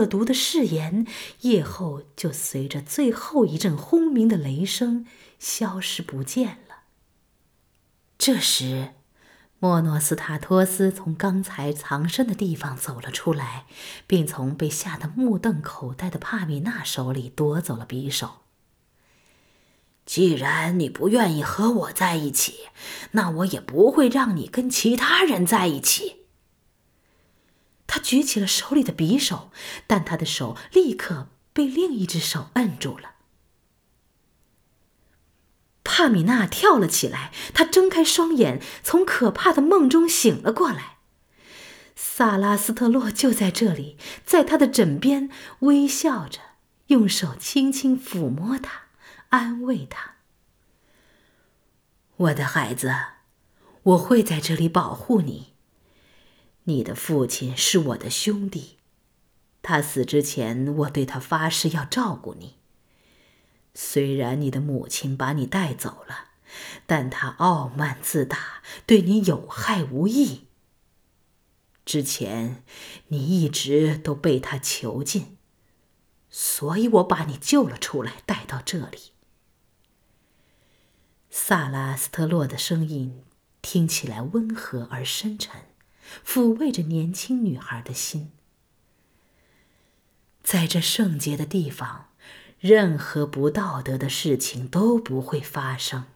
恶毒的誓言，夜后就随着最后一阵轰鸣的雷声消失不见了。这时，莫诺斯塔托斯从刚才藏身的地方走了出来，并从被吓得目瞪口呆的帕米娜手里夺走了匕首。既然你不愿意和我在一起，那我也不会让你跟其他人在一起。他举起了手里的匕首，但他的手立刻被另一只手摁住了。帕米娜跳了起来，她睁开双眼，从可怕的梦中醒了过来。萨拉斯特洛就在这里，在她的枕边，微笑着，用手轻轻抚摸她，安慰她。我的孩子，我会在这里保护你。你的父亲是我的兄弟，他死之前，我对他发誓要照顾你。虽然你的母亲把你带走了，但她傲慢自大，对你有害无益。之前你一直都被她囚禁，所以我把你救了出来，带到这里。萨拉斯特洛的声音听起来温和而深沉，抚慰着年轻女孩的心。在这圣洁的地方，任何不道德的事情都不会发生。